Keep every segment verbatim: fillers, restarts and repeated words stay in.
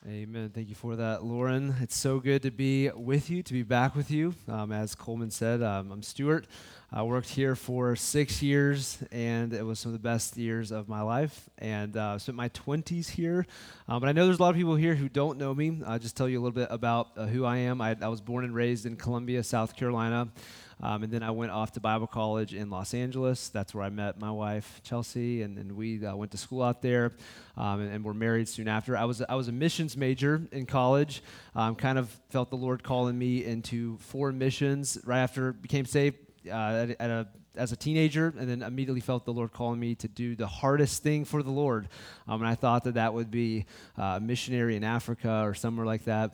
Amen. Thank you for that, Lauren. It's so good to be with you, to be back with you. Um, as Coleman said, um, I'm Stuart. I worked here for six years, and it was some of the best years of my life. And uh, spent my twenties here. Um, but I know there's a lot of people here who don't know me. I'll just tell you a little bit about uh, who I am. I, I was born and raised in Columbia, South Carolina. Um, and then I went off to Bible college in Los Angeles. That's where I met my wife, Chelsea, and, and we uh, went to school out there, um, and, and were married soon after. I was I was a missions major in college. Um, kind of felt the Lord calling me into foreign missions right after I became saved uh, at, at a, as a teenager, and then immediately felt the Lord calling me to do the hardest thing for the Lord. Um, and I thought that that would be uh, a missionary in Africa or somewhere like that.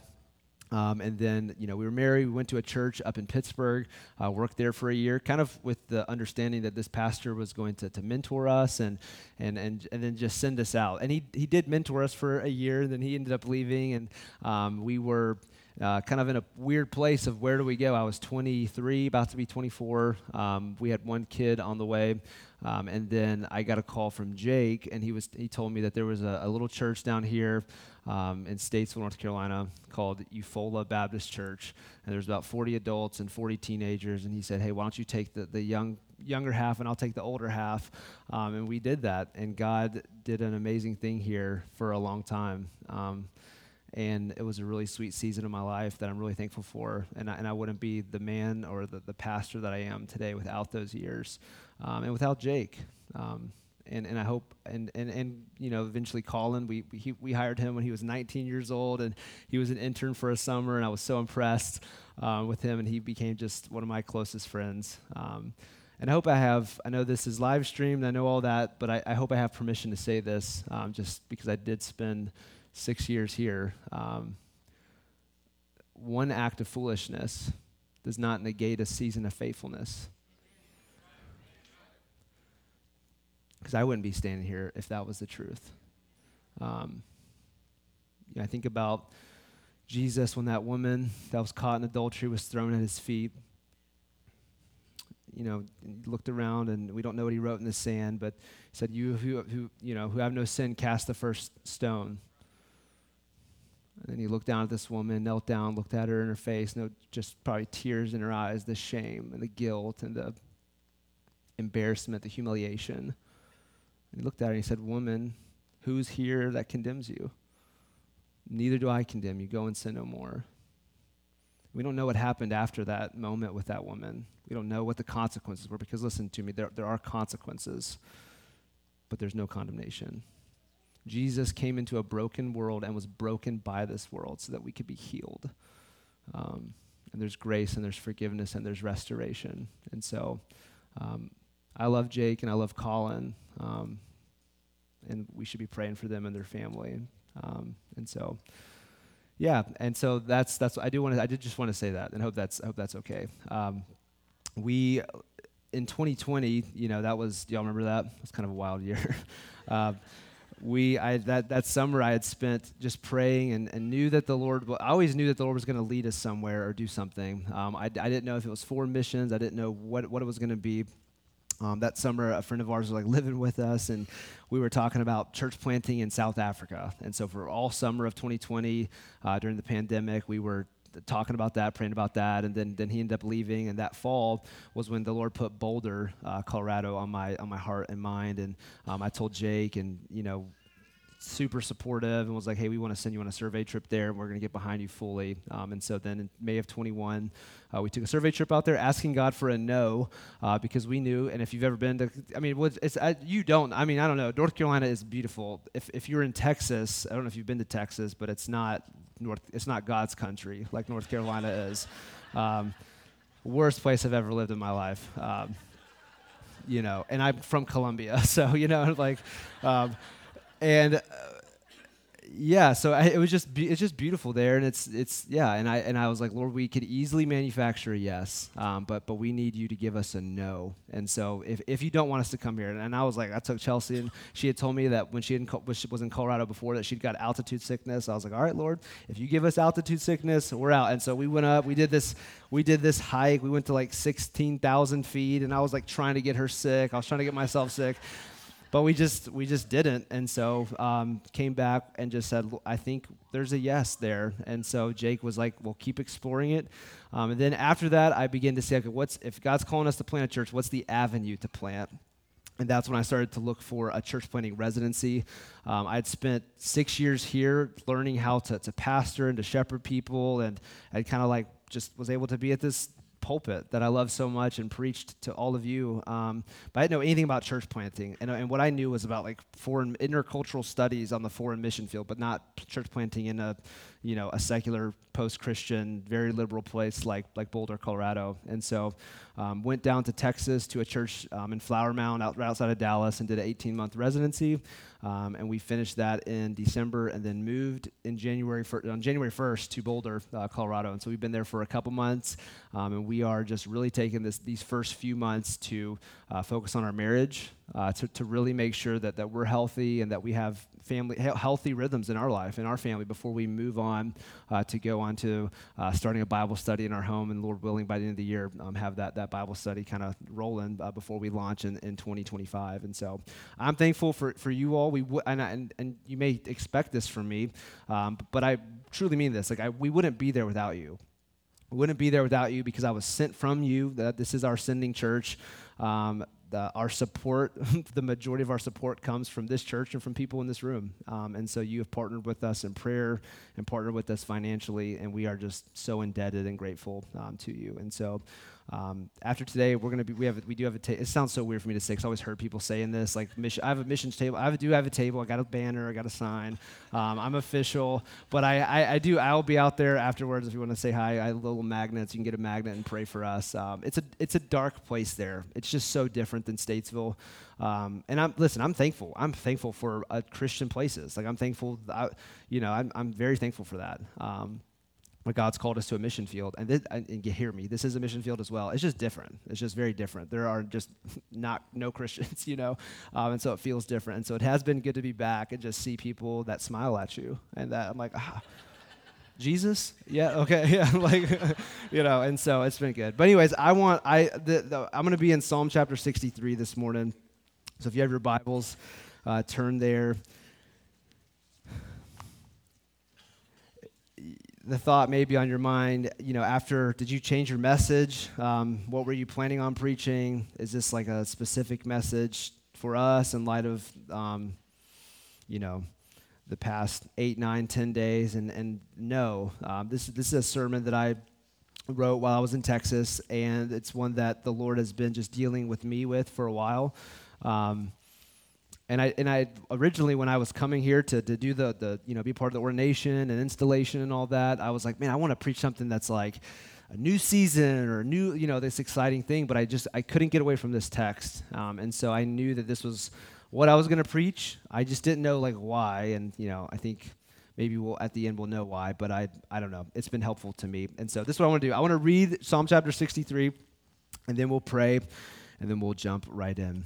Um, and then, you know, we were married. We went to a church up in Pittsburgh, uh, worked there for a year, kind of with the understanding that this pastor was going to, to mentor us and, and and and then just send us out. And he he did mentor us for a year, and then he ended up leaving, and um, we were uh, kind of in a weird place of where do we go. I was twenty-three, about to be twenty-four. Um, we had one kid on the way. Um, and then I got a call from Jake, and he was he told me that there was a, a little church down here um, in Statesville, North Carolina, called Eufola Baptist Church, and there's about forty adults and forty teenagers. And he said, "Hey, why don't you take the the young younger half, and I'll take the older half." Um, and we did that, and God did an amazing thing here for a long time. Um, And it was a really sweet season of my life that I'm really thankful for. And I, and I wouldn't be the man or the, the pastor that I am today without those years um, and without Jake. Um, and, and I hope, and, and, and you know, eventually Colin, we, we, he, we hired him when he was nineteen years old, and he was an intern for a summer, and I was so impressed uh, with him, and he became just one of my closest friends. Um, and I hope I have, I know this is live streamed, I know all that, but I, I hope I have permission to say this um, just because I did spend six years here. Um, one act of foolishness does not negate a season of faithfulness. Because I wouldn't be standing here if that was the truth. Um, you know, I think about Jesus when that woman that was caught in adultery was thrown at his feet. You know, he looked around, and we don't know what he wrote in the sand, but he said, "You who, who you know who have no sin, cast the first stone." And then he looked down at this woman, knelt down, looked at her in her face, no, just probably tears in her eyes, the shame and the guilt and the embarrassment, the humiliation. And he looked at her and he said, "Woman, who's here that condemns you? Neither do I condemn you. Go and sin no more." We don't know what happened after that moment with that woman. We don't know what the consequences were, because listen to me, there, there are consequences, but there's no condemnation. Jesus came into a broken world and was broken by this world so that we could be healed. Um, and there's grace, and there's forgiveness, and there's restoration. And so um, I love Jake, and I love Colin, um, and we should be praying for them and their family. Um, and so, yeah, and so that's that's I do want to I did just want to say that, and hope that's I hope that's okay. Um, we in twenty twenty, you know, that was, do y'all remember that? It was kind of a wild year. uh, We, I that, that summer I had spent just praying and, and knew that the Lord, well, I always knew that the Lord was going to lead us somewhere or do something. Um, I, I didn't know if it was foreign missions. I didn't know what, what it was going to be. Um, that summer, a friend of ours was like living with us, and we were talking about church planting in South Africa. And so for all summer of twenty twenty, uh, during the pandemic, we were talking about that, praying about that, and then then he ended up leaving. And that fall was when the Lord put Boulder, uh, Colorado, on my on my heart and mind. And um, I told Jake, and you know, super supportive, and was like, "Hey, we want to send you on a survey trip there, and we're going to get behind you fully." Um, and so then in May of twenty-one, uh, we took a survey trip out there, asking God for a no, uh, because we knew. And if you've ever been to, I mean, what's- it's I, you don't. I mean, I don't know. North Carolina is beautiful. If if you're in Texas, I don't know if you've been to Texas, but it's not North. It's not God's country like North Carolina is. Um, worst place I've ever lived in my life. Um, you know, and I'm from Columbia, so you know, like. Um, And uh, yeah, so I, it was just be, it's just beautiful there, and it's it's yeah, and I and I was like, Lord, we could easily manufacture a yes, um, but but we need you to give us a no. And so if if you don't want us to come here, and, and I was like, I took Chelsea, and she had told me that when she, had in, when she was in Colorado before that she'd got altitude sickness. I was like, all right, Lord, if you give us altitude sickness, we're out. And so we went up, we did this we did this hike, we went to like sixteen thousand feet, and I was like trying to get her sick, I was trying to get myself sick. but we just we just didn't, and so um, came back and just said, I think there's a yes there, and so Jake was like, well, keep exploring it, um, and then after that, I began to say, okay, what's if God's calling us to plant a church, what's the avenue to plant? And that's when I started to look for a church planting residency. Um, I'd spent six years here learning how to, to pastor and to shepherd people, and I kind of like just was able to be at this pulpit that I love so much and preached to all of you. Um, but I didn't know anything about church planting. And, and what I knew was about like foreign intercultural studies on the foreign mission field, but not church planting in a, you know, a secular post-Christian, very liberal place like like Boulder, Colorado. And so um, went down to Texas to a church um, in Flower Mound out, right outside of Dallas and did an eighteen-month residency. Um, and we finished that in December and then moved in January fir- on January first to Boulder, uh, Colorado. And so we've been there for a couple months, um, and we are just really taking this these first few months to uh, focus on our marriage, uh, to, to really make sure that, that we're healthy and that we have family he- healthy rhythms in our life, in our family, before we move on uh, to go on to uh, starting a Bible study in our home, and Lord willing, by the end of the year, um, have that, that Bible study kind of rolling uh, before we launch in, in twenty twenty-five. And so I'm thankful for, for you all. We w- and, I, and and you may expect this from me, um, but I truly mean this. Like I, we wouldn't be there without you. We wouldn't be there without you because I was sent from you. That this is our sending church. Um, the, our support, the majority of our support comes from this church and from people in this room. Um, and so you have partnered with us in prayer and partnered with us financially, and we are just so indebted and grateful um, to you. And so um, after today, we're gonna be. We have. We do have a. Ta- it sounds so weird for me to say, because I always heard people saying this. Like, mission, I have a missions table. I have, do have a table. I got a banner. I got a sign. Um, I'm official, but I, I, I do. I'll be out there afterwards if you want to say hi. I have little magnets. You can get a magnet and pray for us. Um, it's a. It's a dark place there. It's just so different than Statesville. Um, and I'm listen. I'm thankful. I'm thankful for uh, Christian places. Like I'm thankful. I, you know, I'm. I'm very thankful for that. Um, But God's called us to a mission field, and, this, and you hear me, this is a mission field as well. It's just different. It's just very different. There are just not no Christians, you know, um, and so it feels different. And so it has been good to be back and just see people that smile at you, and that I'm like, ah, Jesus, yeah, okay, yeah, like, you know. And so it's been good. But anyways, I want I the, the, I'm going to be in Psalm chapter sixty-three this morning. So if you have your Bibles, uh, turn there. The thought may be on your mind, you know, after, did you change your message? Um, what were you planning on preaching? Is this like a specific message for us in light of, um, you know, the past eight, nine, ten days? And, and no, um, this, this is a sermon that I wrote while I was in Texas, and it's one that the Lord has been just dealing with me with for a while. Um, And I and I originally, when I was coming here to, to do the, the, you know, be part of the ordination and installation and all that, I was like, man, I want to preach something that's like a new season or a new, you know, this exciting thing. But I just, I couldn't get away from this text. Um, and so I knew that this was what I was going to preach. I just didn't know like why. And, you know, I think maybe we'll, at the end, we'll know why. But I, I don't know. It's been helpful to me. And so this is what I want to do. I want to read Psalm chapter sixty-three, and then we'll pray, and then we'll jump right in.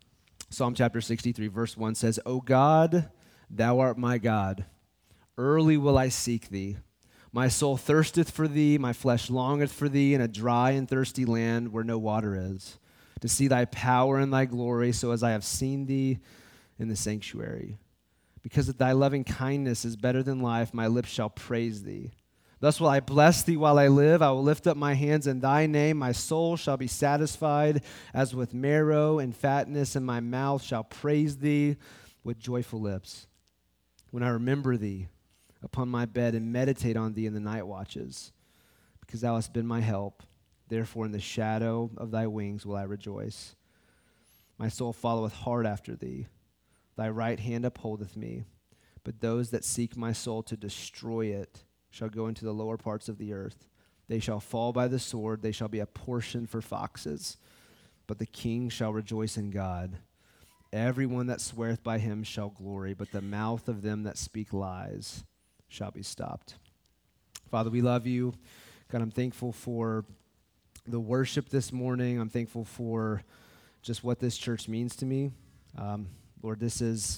Psalm chapter sixty-three, verse one says, O God, thou art my God. Early will I seek thee. My soul thirsteth for thee, my flesh longeth for thee in a dry and thirsty land where no water is, to see thy power and thy glory, so as I have seen thee in the sanctuary. Because of thy loving kindness is better than life, my lips shall praise thee. Thus will I bless thee while I live. I will lift up my hands in thy name. My soul shall be satisfied as with marrow, and fatness in my mouth shall praise thee with joyful lips. When I remember thee upon my bed and meditate on thee in the night watches, because thou hast been my help, therefore in the shadow of thy wings will I rejoice. My soul followeth hard after thee. Thy right hand upholdeth me. But those that seek my soul to destroy it shall go into the lower parts of the earth. They shall fall by the sword. They shall be a portion for foxes. But the king shall rejoice in God. Everyone that sweareth by him shall glory, but the mouth of them that speak lies shall be stopped. Father, we love you. God, I'm thankful for the worship this morning. I'm thankful for just what this church means to me. Um, Lord, this is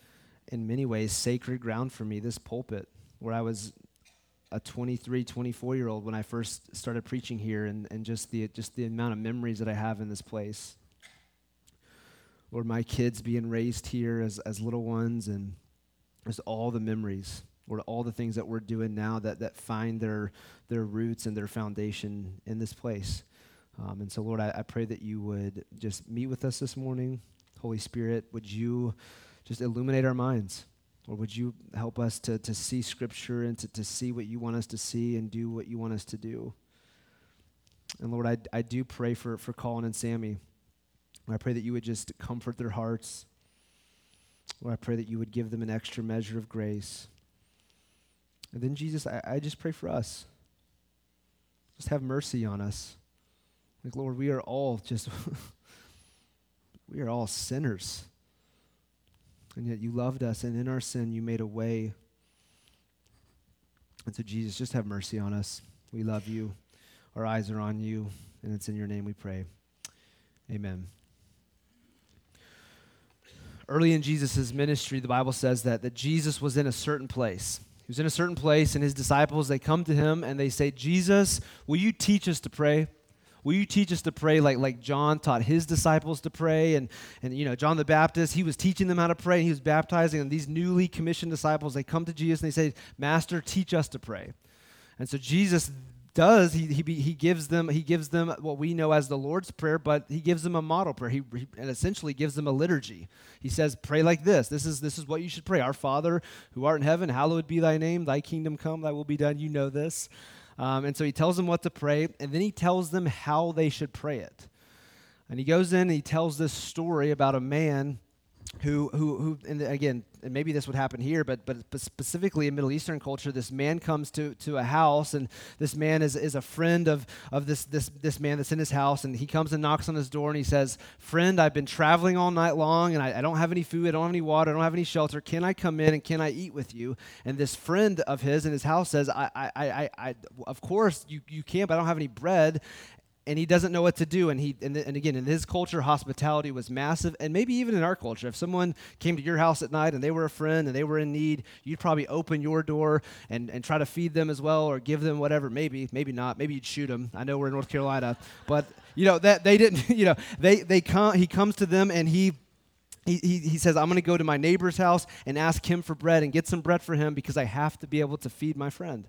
in many ways sacred ground for me, this pulpit, where I was a twenty-three, twenty-four-year-old when I first started preaching here, and, and just the just the amount of memories that I have in this place. Lord, my kids being raised here as, as little ones, and there's all the memories, Lord, all the things that we're doing now that, that find their, their roots and their foundation in this place. Um, and so, Lord, I, I pray that you would just meet with us this morning. Holy Spirit, would you just illuminate our minds? Or would you help us to, to see Scripture and to, to see what you want us to see and do what you want us to do? And Lord, I, I do pray for, for Colin and Sammy. I pray that you would just comfort their hearts. Lord, I pray that you would give them an extra measure of grace. And then, Jesus, I, I just pray for us. Just have mercy on us. Like, Lord, we are all just, we are all sinners. And yet you loved us, and in our sin you made a way. And so, Jesus, just have mercy on us. We love you. Our eyes are on you, and it's in your name we pray. Amen. Early in Jesus' ministry, the Bible says that, that Jesus was in a certain place. He was in a certain place, and his disciples, they come to him, and they say, Jesus, will you teach us to pray? Will you teach us to pray like, like John taught his disciples to pray? And, and, you know, John the Baptist, he was teaching them how to pray, and he was baptizing, and these newly commissioned disciples, they come to Jesus, and they say, Master, teach us to pray. And so Jesus does, he he he gives them he gives them what we know as the Lord's Prayer, but he gives them a model prayer. He, he and essentially gives them a liturgy. He says, pray like this. This is this is what you should pray. Our Father, who art in heaven, hallowed be thy name. Thy kingdom come, thy will be done. You know this. Um, and so he tells them what to pray, and then he tells them how they should pray it. And he goes in and he tells this story about a man who, who, who, and again, and maybe this would happen here, but but specifically in Middle Eastern culture, this man comes to, to a house, and this man is, is a friend of, of this, this, this man that's in his house, and he comes and knocks on his door, and he says, friend, I've been traveling all night long, and I, I don't have any food, I don't have any water, I don't have any shelter. Can I come in, and can I eat with you? And this friend of his in his house says, I, I, I, I of course you, you can, but I don't have any bread. And he doesn't know what to do. And he and, and again, in his culture, hospitality was massive. And maybe even in our culture, if someone came to your house at night and they were a friend and they were in need, you'd probably open your door and, and try to feed them as well, or give them whatever. Maybe, maybe not. Maybe you'd shoot them. I know we're in North Carolina, but you know that they didn't. You know, they they come. He comes to them and he. He, he, he says, I'm going to go to my neighbor's house and ask him for bread and get some bread for him because I have to be able to feed my friend.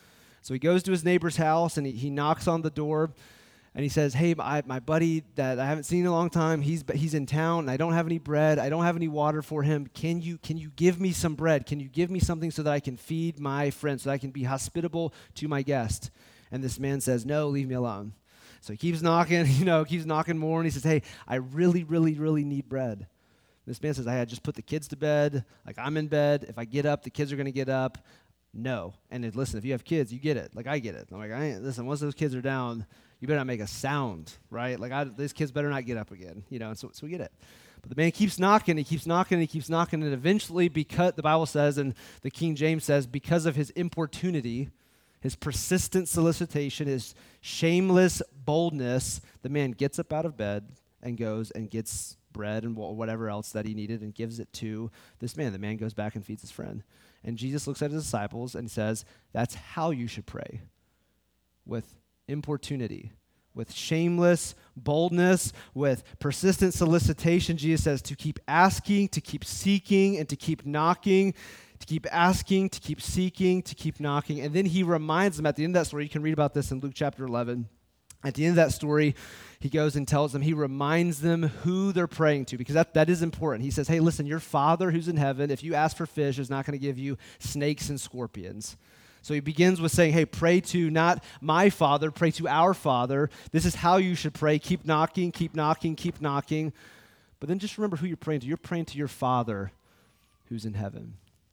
So he goes to his neighbor's house and he, he knocks on the door. And he says, hey, my, my buddy that I haven't seen in a long time, he's he's in town, and I don't have any bread. I don't have any water for him. Can you can you give me some bread? Can you give me something so that I can feed my friend, so that I can be hospitable to my guest? And this man says, no, leave me alone. So he keeps knocking, you know, keeps knocking more, and he says, hey, I really, really, really need bread. This man says, I had just put the kids to bed. Like, I'm in bed. If I get up, the kids are going to get up. No. And then, listen, if you have kids, you get it. Like, I get it. I'm like, I ain't, listen, once those kids are down, you better not make a sound, right? Like, I, these kids better not get up again, you know, and so, so we get it. But the man keeps knocking, he keeps knocking, he keeps knocking, and eventually, because the Bible says, and the King James says, because of his importunity, his persistent solicitation, his shameless boldness, the man gets up out of bed and goes and gets bread and whatever else that he needed and gives it to this man. The man goes back and feeds his friend. And Jesus looks at his disciples and says, that's how you should pray, with importunity, with shameless boldness, with persistent solicitation. Jesus says to keep asking, to keep seeking, and to keep knocking, to keep asking, to keep seeking, to keep knocking. And then he reminds them at the end of that story, you can read about this in Luke chapter eleven. At the end of that story, he goes and tells them, he reminds them who they're praying to, because that, that is important. He says, hey, listen, your Father who's in heaven, if you ask for fish, is not going to give you snakes and scorpions. So he begins with saying, hey, pray to not my Father, pray to our Father. This is how you should pray. Keep knocking, keep knocking, keep knocking. But then just remember who you're praying to. You're praying to your Father who's in heaven.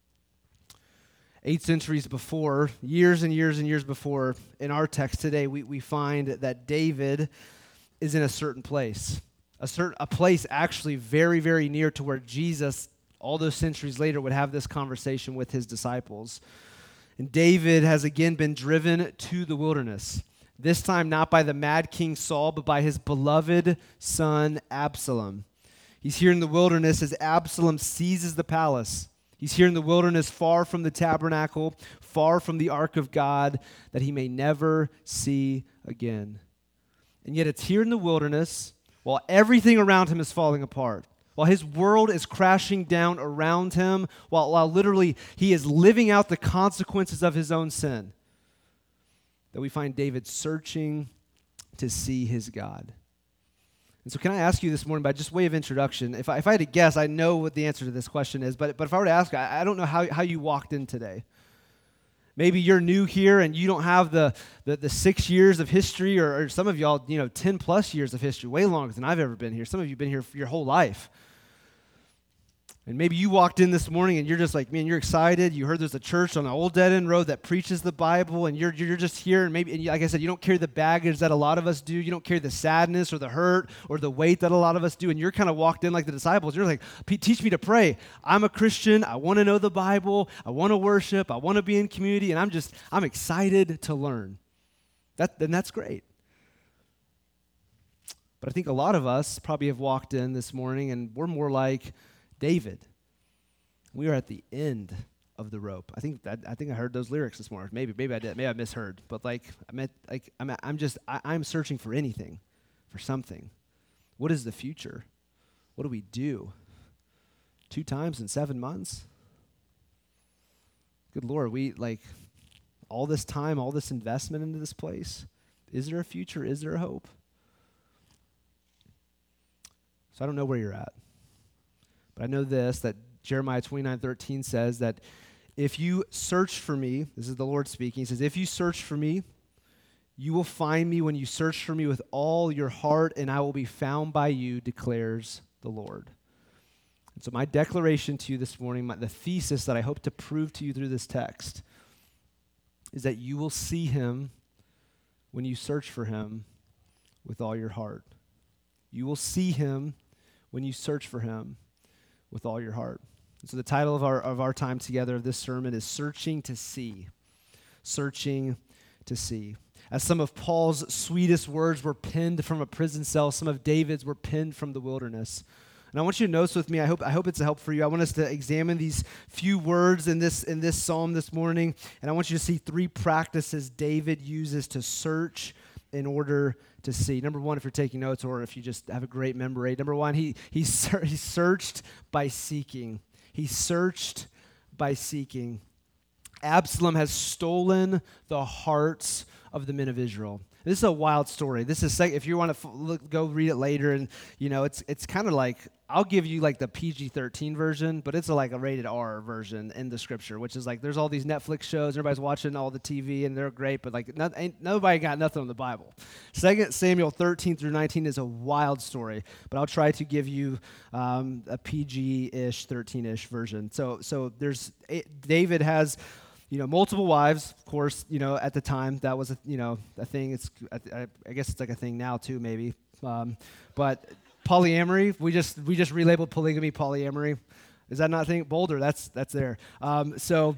Eight centuries before, years and years and years before, in our text today, we, we find that David is in a certain place. A, certain, a place actually very, very near to where Jesus, all those centuries later, would have this conversation with his disciples. And David has again been driven to the wilderness, this time not by the mad King Saul, but by his beloved son Absalom. He's here in the wilderness as Absalom seizes the palace. He's here in the wilderness, far from the tabernacle, far from the ark of God, that he may never see again. And yet it's here in the wilderness, while everything around him is falling apart, while his world is crashing down around him, while, while literally he is living out the consequences of his own sin, that we find David searching to see his God. And so can I ask you this morning, by just way of introduction, if I, if I had to guess, I know what the answer to this question is, but, but if I were to ask, I, I don't know how, how you walked in today. Maybe you're new here and you don't have the, the, the six years of history, or, or some of y'all, you know, ten plus years of history, way longer than I've ever been here. Some of you have been here for your whole life. And maybe you walked in this morning and you're just like, man, you're excited. You heard there's a church on the old dead end road that preaches the Bible, and you're you're just here. And maybe, and like I said, you don't carry the baggage that a lot of us do. You don't carry the sadness or the hurt or the weight that a lot of us do. And you're kind of walked in like the disciples. You're like, teach me to pray. I'm a Christian. I want to know the Bible. I want to worship. I want to be in community. And I'm just, I'm excited to learn. That, then that's great. But I think a lot of us probably have walked in this morning and we're more like David. We are at the end of the rope. I think that I think I heard those lyrics this morning. Maybe maybe I did. Maybe I misheard. But like I meant like I'm I'm just I, I'm searching for anything, for something. What is the future? What do we do? Two times in seven months? Good Lord, we like all this time, all this investment into this place. Is there a future? Is there a hope? So I don't know where you're at. But I know this, that Jeremiah twenty-nine thirteen says that if you search for me, this is the Lord speaking, he says, if you search for me, you will find me when you search for me with all your heart, and I will be found by you, declares the Lord. And so my declaration to you this morning, my, the thesis that I hope to prove to you through this text, is that you will see him when you search for him with all your heart. You will see him when you search for him with all your heart. And so the title of our of our time together of this sermon is Searching to See. Searching to See. As some of Paul's sweetest words were penned from a prison cell, some of David's were penned from the wilderness. And I want you to notice with me, I hope I hope it's a help for you. I want us to examine these few words in this in this psalm this morning, and I want you to see three practices David uses to search in order to see. Number one, if you're taking notes or if you just have a great memory, number one, he he, ser- he searched by seeking. He searched by seeking. Absalom has stolen the hearts of the men of Israel. This is a wild story. This is if you want to f- look, go read it later, and you know it's it's kind of like I'll give you like the P G thirteen version, but it's a, like a rated R version in the scripture, which is like there's all these Netflix shows, everybody's watching all the T V, and they're great, but like not, ain't, nobody got nothing on the Bible. Second Samuel thirteen through nineteen is a wild story, but I'll try to give you um, a P G-ish, thirteen-ish version. So so there's David has. You know, multiple wives, of course, you know, at the time, that was, a, you know, a thing. It's, I, I guess it's like a thing now, too, maybe. Um, but polyamory, we just we just relabeled polygamy polyamory. Is that not a thing? Boulder, that's that's there. Um, so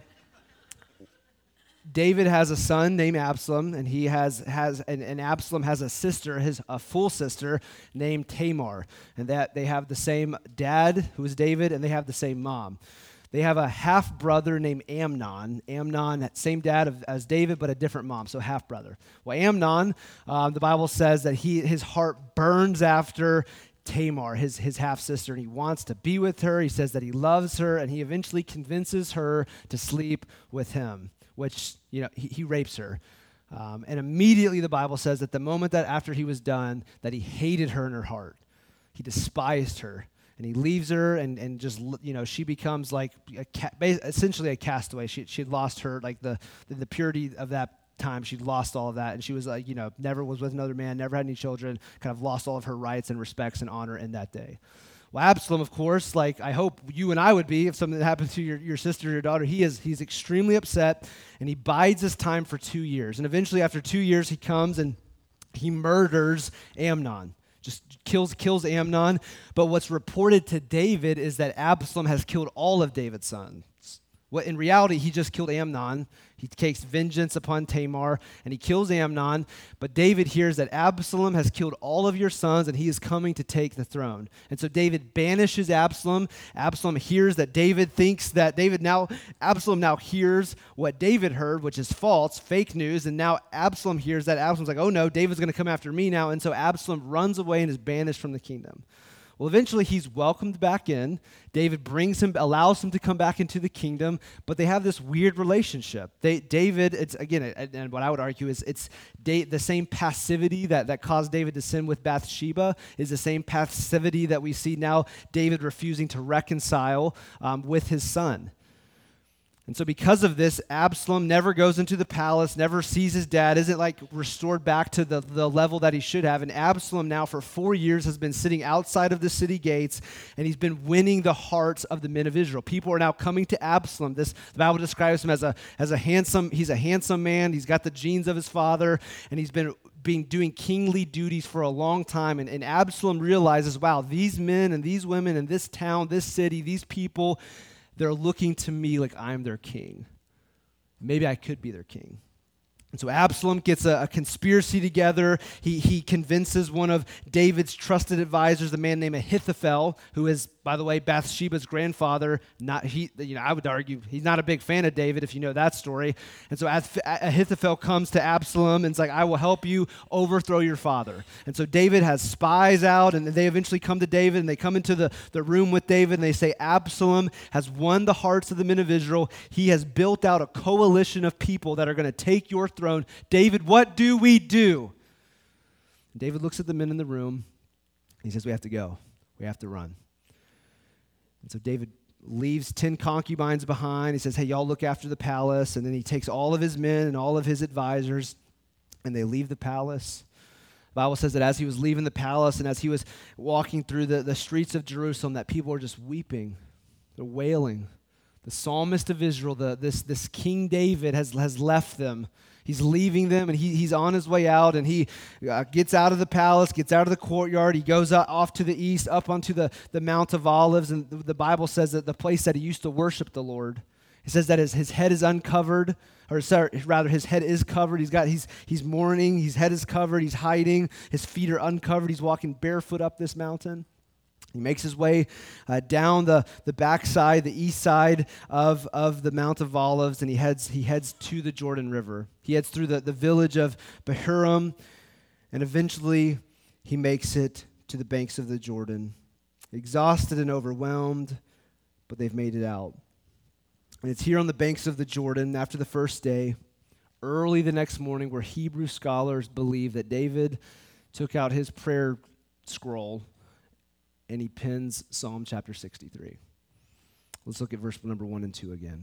David has a son named Absalom, and he has, has and, and Absalom has a sister, his a full sister, named Tamar. And that they have the same dad, who is David, and they have the same mom. They have a half-brother named Amnon. Amnon, that same dad of, as David, but a different mom, so half-brother. Well, Amnon, um, the Bible says that he his heart burns after Tamar, his, his half-sister, and he wants to be with her. He says that he loves her, and he eventually convinces her to sleep with him, which, you know, he, he rapes her. Um, and immediately the Bible says that the moment that after he was done, that he hated her in her heart. He despised her. And he leaves her, and, and just, you know, she becomes like a ca- essentially a castaway. She she'd lost her, like the, the the purity of that time. She'd lost all of that, and she was like, you know, never was with another man, never had any children, kind of lost all of her rights and respects and honor in that day. Well, Absalom, of course, like I hope you and I would be if something happened to your, your sister or your daughter, he is he's extremely upset, and he bides his time for two years. And eventually, after two years, he comes and he murders Amnon. Just kills kills Amnon. But what's reported to David is that Absalom has killed all of David's sons. What in reality, he just killed Amnon. He takes vengeance upon Tamar, and he kills Amnon. But David hears that Absalom has killed all of your sons, and he is coming to take the throne. And so David banishes Absalom. Absalom hears that David thinks that David now, Absalom now hears what David heard, which is false, fake news. And now Absalom hears that. Absalom's like, oh no, David's going to come after me now. And so Absalom runs away and is banished from the kingdom. Well, eventually he's welcomed back in. David brings him, allows him to come back into the kingdom, but they have this weird relationship. They, David, it's again, and, and what I would argue is it's da- the same passivity that, that caused David to sin with Bathsheba is the same passivity that we see now David refusing to reconcile um, with his son. And so because of this, Absalom never goes into the palace, never sees his dad, isn't like restored back to the, the level that he should have. And Absalom now for four years has been sitting outside of the city gates, and he's been winning the hearts of the men of Israel. People are now coming to Absalom. This, the Bible describes him as a, as a handsome, he's a handsome man. He's got the genes of his father, and he's been being doing kingly duties for a long time. And, and Absalom realizes, wow, these men and these women in this town, this city, these people, they're looking to me like I'm their king. Maybe I could be their king. And so Absalom gets a, a conspiracy together. He, he convinces one of David's trusted advisors, a man named Ahithophel, who is, by the way, Bathsheba's grandfather. Not he, you know, I would argue he's not a big fan of David if you know that story. And so Ahithophel comes to Absalom and is like, I will help you overthrow your father. And so David has spies out, and they eventually come to David, and they come into the, the room with David, and they say, Absalom has won the hearts of the men of Israel. He has built out a coalition of people that are going to take your throne. David, what do we do? And David looks at the men in the room. He says, we have to go. We have to run. And so David leaves ten concubines behind. He says, hey, y'all look after the palace. And then he takes all of his men and all of his advisors, and they leave the palace. The Bible says that as he was leaving the palace and as he was walking through the, the streets of Jerusalem, that people were just weeping. They're wailing. The psalmist of Israel, the, this, this King David has, has left them. He's leaving them, and he, he's on his way out, and he uh, gets out of the palace, gets out of the courtyard. He goes out, off to the east, up onto the, the Mount of Olives, and the, the Bible says that the place that he used to worship the Lord. It says that his, his head is uncovered, or sorry, rather his head is covered. He's got he's he's mourning. His head is covered. He's hiding. His feet are uncovered. He's walking barefoot up this mountain. He makes his way uh, down the, the backside, the east side of, of the Mount of Olives, and he heads he heads to the Jordan River. He heads through the, the village of Bahurim, and eventually he makes it to the banks of the Jordan. Exhausted and overwhelmed, but they've made it out. And it's here on the banks of the Jordan after the first day, early the next morning, where Hebrew scholars believe that David took out his prayer scroll and he pens Psalm chapter sixty-three. Let's look at verse number one and two again.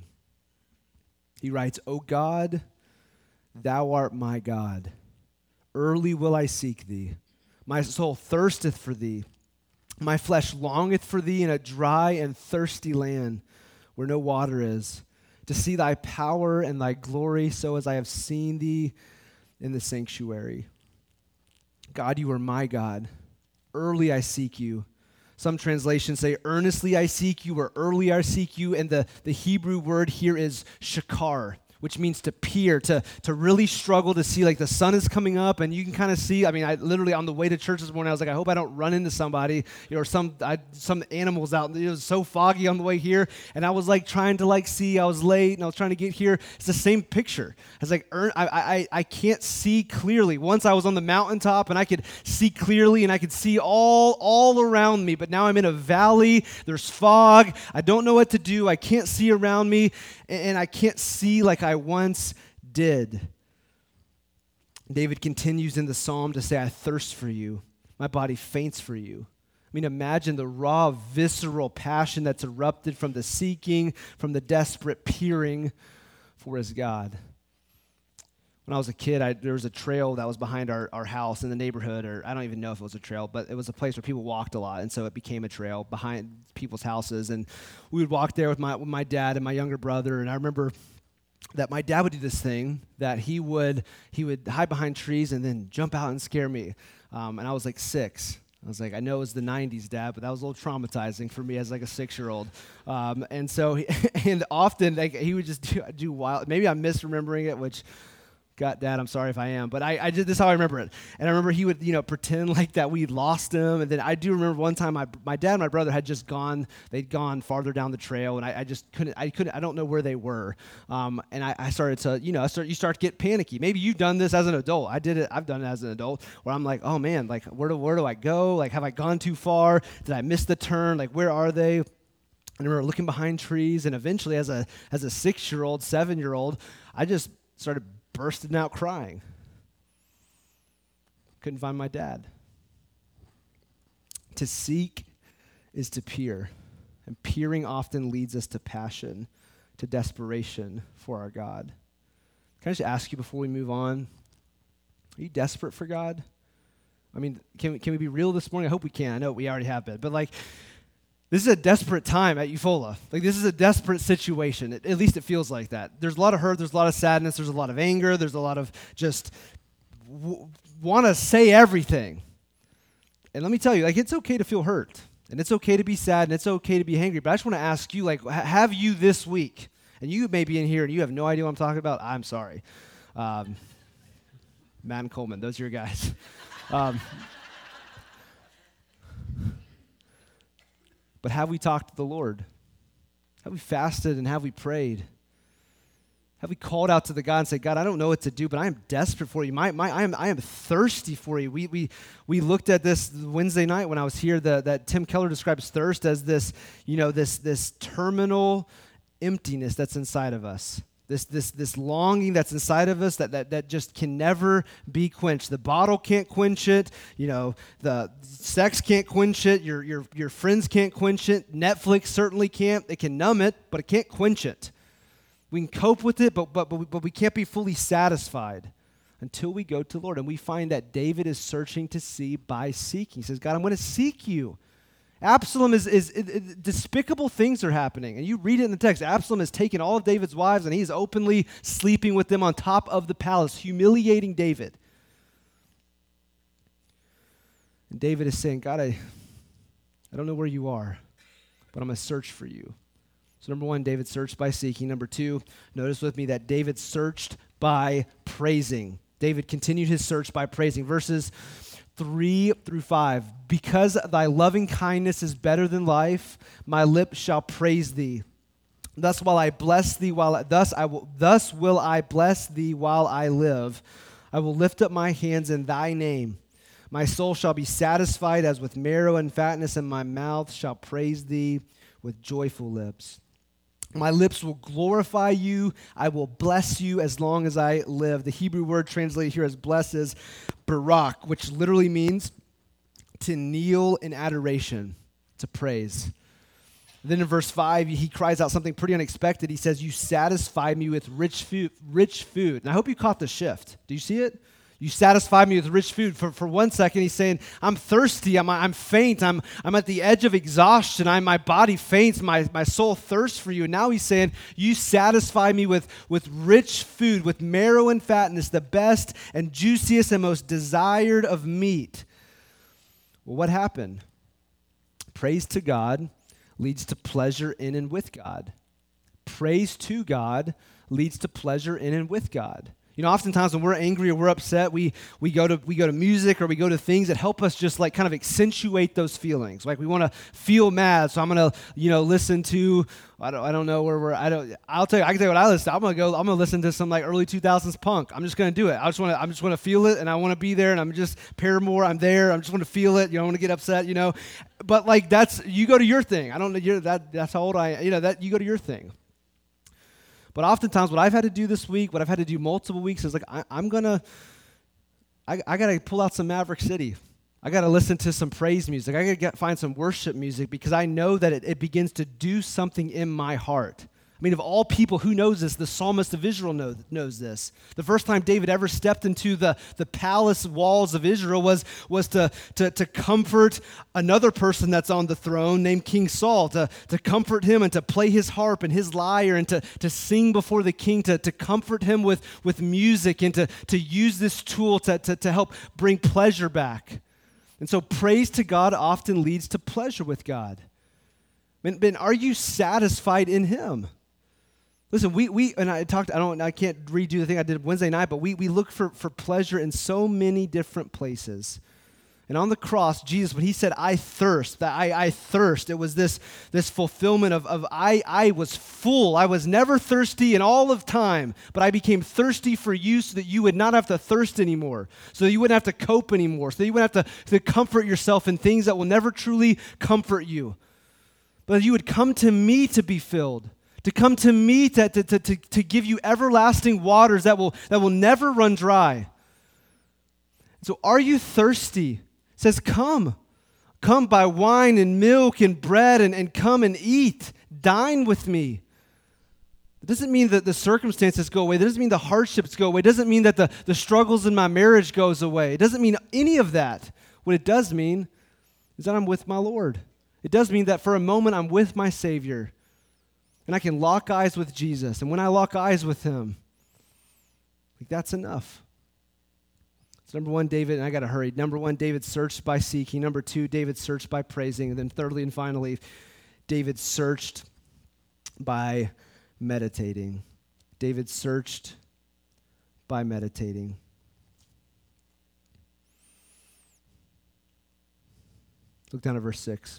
He writes, O God, thou art my God. Early will I seek thee. My soul thirsteth for thee. My flesh longeth for thee in a dry and thirsty land where no water is, to see thy power and thy glory, so as I have seen thee in the sanctuary. God, you are my God. Early I seek you. Some translations say, earnestly I seek you, or early I seek you, and the, the Hebrew word here is shakar, which means to peer, to, to really struggle to see, like the sun is coming up, and you can kind of see, I mean, I literally, on the way to church this morning, I was like, I hope I don't run into somebody, you know, or some I, some animals out, it was so foggy on the way here, and I was like trying to like see, I was late, and I was trying to get here. It's the same picture. I was like, I, I, I can't see clearly. Once I was on the mountaintop, and I could see clearly, and I could see all, all around me, but now I'm in a valley, there's fog, I don't know what to do, I can't see around me, and I can't see like I once did. David continues in the psalm to say, I thirst for you. My body faints for you. I mean, imagine the raw, visceral passion that's erupted from the seeking, from the desperate peering for his God. When I was a kid, I, there was a trail that was behind our, our house in the neighborhood, or I don't even know if it was a trail, but it was a place where people walked a lot, and so it became a trail behind people's houses, and we would walk there with my, with my dad and my younger brother, and I remember that my dad would do this thing that he would he would hide behind trees and then jump out and scare me, um, and I was like six. I was like, I know it was the nineties, Dad, but that was a little traumatizing for me as like a six-year-old. Um, and so, he, and often like he would just do, do wild. Maybe I'm misremembering it, which God, Dad, I'm sorry if I am, but I, I did this is how I remember it. And I remember he would, you know, pretend like that we lost him. And then I do remember one time my my dad and my brother had just gone, they'd gone farther down the trail, and I, I just couldn't, I couldn't, I don't know where they were. Um, and I, I started to, you know, I start, you start to get panicky. Maybe you've done this as an adult. I did it, I've done it as an adult, where I'm like, oh man, like where do where do I go? Like, have I gone too far? Did I miss the turn? Like, where are they? And I remember looking behind trees, and eventually, as a as a six-year-old, seven-year-old, I just started bursting out crying. Couldn't find my dad. To seek is to peer, and peering often leads us to passion, to desperation for our God. Can I just ask you before we move on, are you desperate for God? I mean, can we, can we be real this morning? I hope we can. I know we already have been, but like, this is a desperate time at Eufaula. Like, this is a desperate situation. It, at least it feels like that. There's a lot of hurt. There's a lot of sadness. There's a lot of anger. There's a lot of just w- want to say everything. And let me tell you, like, it's okay to feel hurt. And it's okay to be sad. And it's okay to be angry. But I just want to ask you, like, have you this week, and you may be in here and you have no idea what I'm talking about, I'm sorry. Um, Matt and Coleman, those are your guys. Um But have we talked to the Lord? Have we fasted and have we prayed? Have we called out to the God and said, God, I don't know what to do, but I am desperate for you. My, my, I am, I am thirsty for you. We, we, we looked at this Wednesday night when I was here, the, that Tim Keller describes thirst as this, you know, this, this terminal emptiness that's inside of us. This this this longing that's inside of us that, that that just can never be quenched. The bottle can't quench it. You know, the sex can't quench it. Your your your friends can't quench it. Netflix certainly can't. It can numb it, but it can't quench it. We can cope with it, but but but we, but we can't be fully satisfied until we go to the Lord. And we find that David is searching to see by seeking. He says, God, I'm going to seek you. Absalom is, is, is, is, despicable things are happening. And you read it in the text. Absalom has taken all of David's wives, and he's openly sleeping with them on top of the palace, humiliating David. And David is saying, God, I, I don't know where you are, but I'm going to search for you. So number one, David searched by seeking. Number two, notice with me that David searched by praising. David continued his search by praising. Verses three through five. Because thy loving kindness is better than life, my lips shall praise thee. Thus while I bless thee, while I, thus I will, thus will I bless thee while I live. I will lift up my hands in thy name. My soul shall be satisfied as with marrow and fatness, and my mouth shall praise thee with joyful lips. My lips will glorify you. I will bless you as long as I live. The Hebrew word translated here as bless is barak, which literally means to kneel in adoration, to praise. Then in verse five, he cries out something pretty unexpected. He says, you satisfy me with rich food. Rich food. And I hope you caught the shift. Do you see it? You satisfy me with rich food. For, for one second, he's saying, I'm thirsty, I'm, I'm faint, I'm, I'm at the edge of exhaustion, I'm, my body faints, my, my soul thirsts for you. And now he's saying, you satisfy me with, with rich food, with marrow and fatness, the best and juiciest and most desired of meat. Well, what happened? Praise to God leads to pleasure in and with God. Praise to God leads to pleasure in and with God. You know, oftentimes when we're angry or we're upset, we we go to we go to music or we go to things that help us just like kind of accentuate those feelings. Like we want to feel mad, so I'm gonna you know listen to I don't I don't know where we're I don't I'll tell you I can tell you what I listen to. I'm gonna go I'm gonna listen to some like early two thousands punk. I'm just gonna do it. I just want to I'm just want to feel it, and I want to be there, and I'm just Paramore. I'm there. I'm just want to feel it. You know, I want to get upset. You know, but like that's you go to your thing. I don't know. You're that that's how old I am. You know that you go to your thing. But oftentimes what I've had to do this week, what I've had to do multiple weeks is like, I, I'm going to, I, I got to pull out some Maverick City. I got to listen to some praise music. I got to find some worship music because I know that it, it begins to do something in my heart. I mean, of all people, who knows this? The psalmist of Israel know, knows this. The first time David ever stepped into the, the palace walls of Israel was, was to, to, to comfort another person that's on the throne named King Saul, to, to comfort him and to play his harp and his lyre and to, to sing before the king, to, to comfort him with, with music and to, to use this tool to, to, to help bring pleasure back. And so praise to God often leads to pleasure with God. But, but are you satisfied in him? Listen, we we and I talked, I don't I can't redo the thing I did Wednesday night, but we we look for, for pleasure in so many different places. And on the cross, Jesus, when he said, I thirst, that I, I thirst, it was this, this fulfillment of, of I, I was full. I was never thirsty in all of time, but I became thirsty for you so that you would not have to thirst anymore, so that you wouldn't have to cope anymore, so that you wouldn't have to, to comfort yourself in things that will never truly comfort you. But you would come to me to be filled, to come to me to, to, to, to, to give you everlasting waters that will, that will never run dry. So are you thirsty? It says, come. Come buy wine and milk and bread and, and come and eat. Dine with me. It doesn't mean that the circumstances go away. It doesn't mean the hardships go away. It doesn't mean that the, the struggles in my marriage goes away. It doesn't mean any of that. What it does mean is that I'm with my Lord. It does mean that for a moment I'm with my Savior. And I can lock eyes with Jesus. And when I lock eyes with him, like that's enough. So number one, David, and I got to hurry. Number one, David searched by seeking. Number two, David searched by praising. And then thirdly and finally, David searched by meditating. David searched by meditating. Look down at verse six.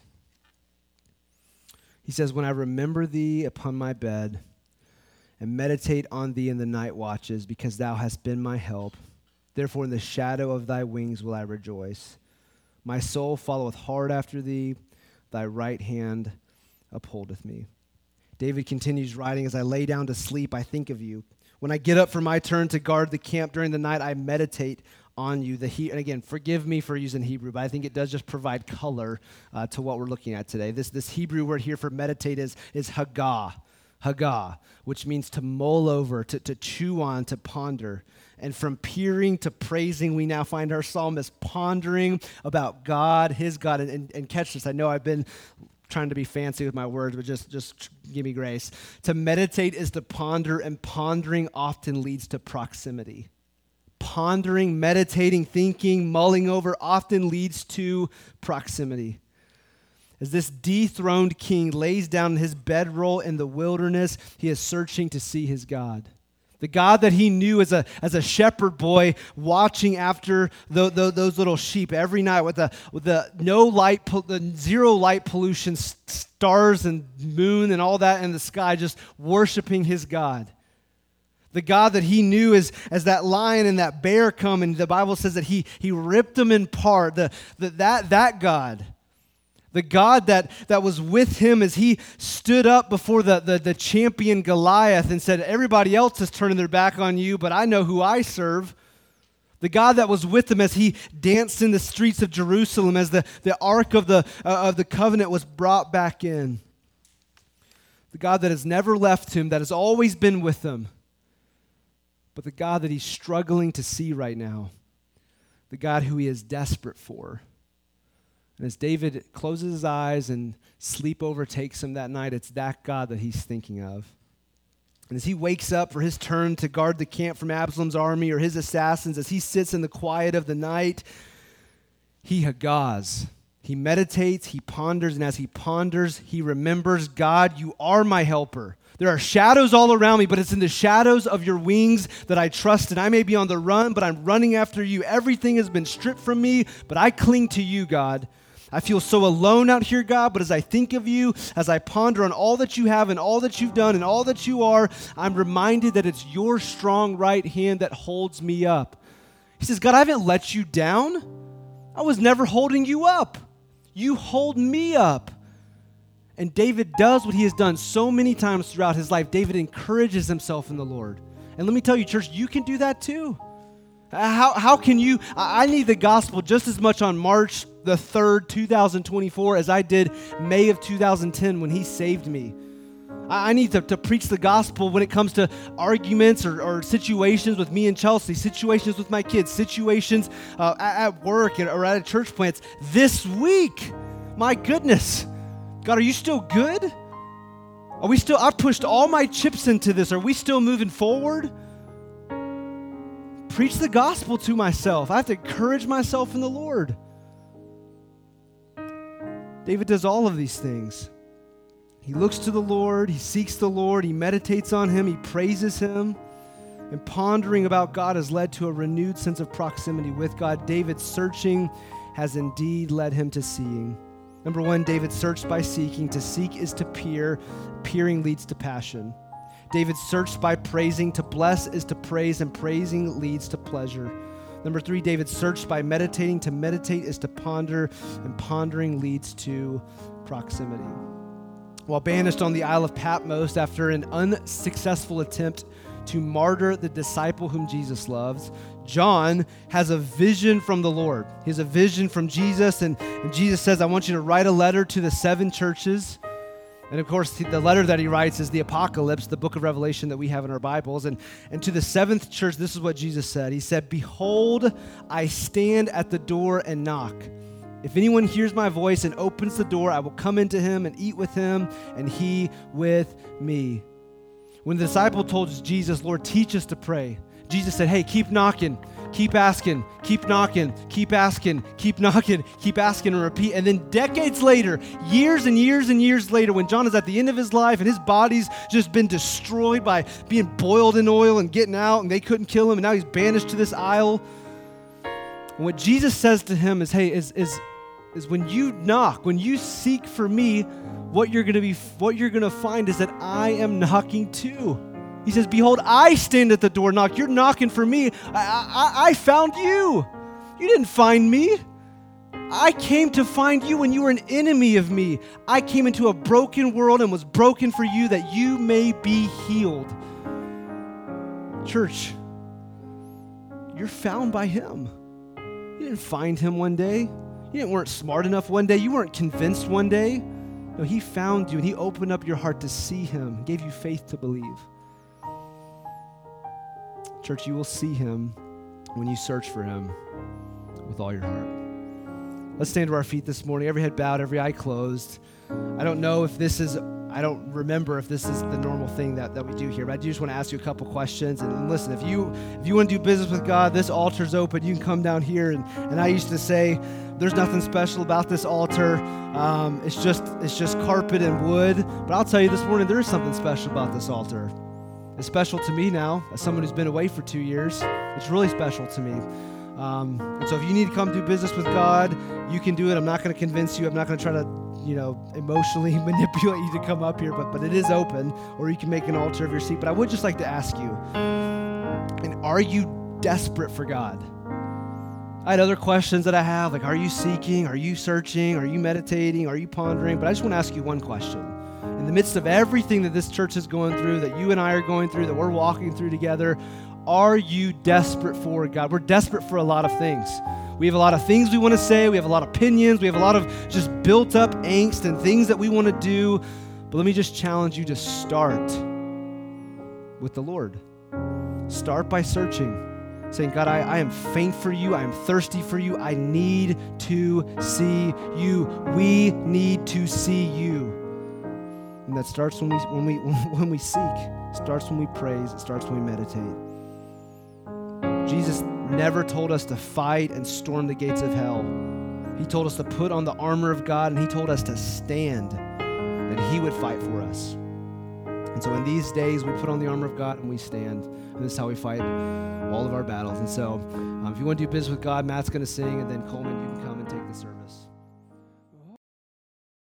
He says, when I remember thee upon my bed and meditate on thee in the night watches, because thou hast been my help, therefore in the shadow of thy wings will I rejoice. My soul followeth hard after thee, thy right hand upholdeth me. David continues writing, as I lay down to sleep, I think of you. When I get up for my turn to guard the camp during the night, I meditate on you. The he- and again, forgive me for using Hebrew, but I think it does just provide color uh, to what we're looking at today. This this Hebrew word here for meditate is, is hagah, hagah, which means to mull over, to, to chew on, to ponder. And from peering to praising, we now find our psalmist pondering about God, his God. And, and, and catch this, I know I've been trying to be fancy with my words, but just, just give me grace. To meditate is to ponder, and pondering often leads to proximity. Pondering, meditating, thinking, mulling over often leads to proximity. As this dethroned king lays down his bedroll in the wilderness, he is searching to see his God. The God that he knew as a, as a shepherd boy watching after the, the, those little sheep every night with the, with the no light, the zero light pollution, stars and moon and all that in the sky, just worshiping his God. The God that he knew as, as that lion and that bear come, and the Bible says that he, he ripped them in part. The, the, that, that God, the God that, that was with him as he stood up before the, the, the champion Goliath and said, everybody else is turning their back on you, but I know who I serve. The God that was with him as he danced in the streets of Jerusalem, as the, the ark of the, uh, of the covenant was brought back in. The God that has never left him, that has always been with him. But the God that he's struggling to see right now, the God who he is desperate for. And as David closes his eyes and sleep overtakes him that night, it's that God that he's thinking of. And as he wakes up for his turn to guard the camp from Absalom's army or his assassins, as he sits in the quiet of the night, he hagahs. He meditates, he ponders, and as he ponders, he remembers, God, you are my helper. There are shadows all around me, but it's in the shadows of your wings that I trust. And I may be on the run, but I'm running after you. Everything has been stripped from me, but I cling to you, God. I feel so alone out here, God, but as I think of you, as I ponder on all that you have and all that you've done and all that you are, I'm reminded that it's your strong right hand that holds me up. He says, God, I haven't let you down. I was never holding you up. You hold me up. And David does what he has done so many times throughout his life. David encourages himself in the Lord. And let me tell you, church, you can do that too. How, how can you? I need the gospel just as much on March the third, two thousand twenty-four as I did May of two thousand ten when he saved me. I need to, to preach the gospel when it comes to arguments or, or situations with me and Chelsea, situations with my kids, situations uh, at, at work or at a church plants this week. My goodness. God, are you still good? Are we still, I've pushed all my chips into this. Are we still moving forward? Preach the gospel to myself. I have to encourage myself in the Lord. David does all of these things. He looks to the Lord, he seeks the Lord, he meditates on him, he praises him. And pondering about God has led to a renewed sense of proximity with God. David's searching has indeed led him to seeing. Number one, David searched by seeking. To seek is to peer. Peering leads to passion. David searched by praising. To bless is to praise, and praising leads to pleasure. Number three, David searched by meditating. To meditate is to ponder, and pondering leads to proximity. While banished on the Isle of Patmos after an unsuccessful attempt to martyr the disciple whom Jesus loves, John has a vision from the Lord. He has a vision from Jesus, and, and Jesus says, I want you to write a letter to the seven churches. And of course, the letter that he writes is the Apocalypse, the book of Revelation that we have in our Bibles. And, and to the seventh church, this is what Jesus said. He said, behold, I stand at the door and knock. If anyone hears my voice and opens the door, I will come into him and eat with him, and he with me. When the disciple told Jesus, Lord, teach us to pray, Jesus said, hey, keep knocking, keep asking, keep knocking, keep asking, keep knocking, keep asking, and repeat. And then decades later, years and years and years later, when John is at the end of his life and his body's just been destroyed by being boiled in oil and getting out, and they couldn't kill him, and now he's banished to this isle. And what Jesus says to him is, hey, is is is when you knock, when you seek for me, what you're gonna be, what you're gonna find is that I am knocking too. He says, behold, I stand at the door, knock. You're knocking for me. I, I, I found you. You didn't find me. I came to find you when you were an enemy of me. I came into a broken world and was broken for you that you may be healed. Church, you're found by him. You didn't find him one day. You didn't, weren't smart enough one day. You weren't convinced one day. No, he found you and he opened up your heart to see him, gave you faith to believe. Church, you will see him when you search for him with all your heart. Let's stand to our feet this morning, every head bowed, every eye closed. I don't know if this is, I don't remember if this is the normal thing that, that we do here, but I do just want to ask you a couple questions. And, and listen, if you if you want to do business with God, this altar's open. You can come down here. And, and I used to say, there's nothing special about this altar. Um, it's just it's just carpet and wood. But I'll tell you this morning, there is something special about this altar. It's special to me now, as someone who's been away for two years. It's really special to me. Um, and so if you need to come do business with God, you can do it. I'm not going to convince you. I'm not going to try to, you know, emotionally manipulate you to come up here, but, but it is open, or you can make an altar of your seat. But I would just like to ask you, and are you desperate for God? I had other questions that I have, like, are you seeking? Are you searching? Are you meditating? Are you pondering? But I just want to ask you one question. In the midst of everything that this church is going through, that you and I are going through, that we're walking through together, are you desperate for God? We're desperate for a lot of things. We have a lot of things we want to say. We have a lot of opinions. We have a lot of just built up angst and things that we want to do. But let me just challenge you to start with the Lord. Start by searching, saying, God, I, I am faint for you. I am thirsty for you. I need to see you. We need to see you. And that starts when we when we when we seek. It starts when we praise. It starts when we meditate. Jesus never told us to fight and storm the gates of hell. He told us to put on the armor of God, and he told us to stand, that he would fight for us. And so in these days, we put on the armor of God and we stand. And this is how we fight all of our battles. And so um, if you want to do business with God, Matt's going to sing, and then Coleman, you can come and take the service.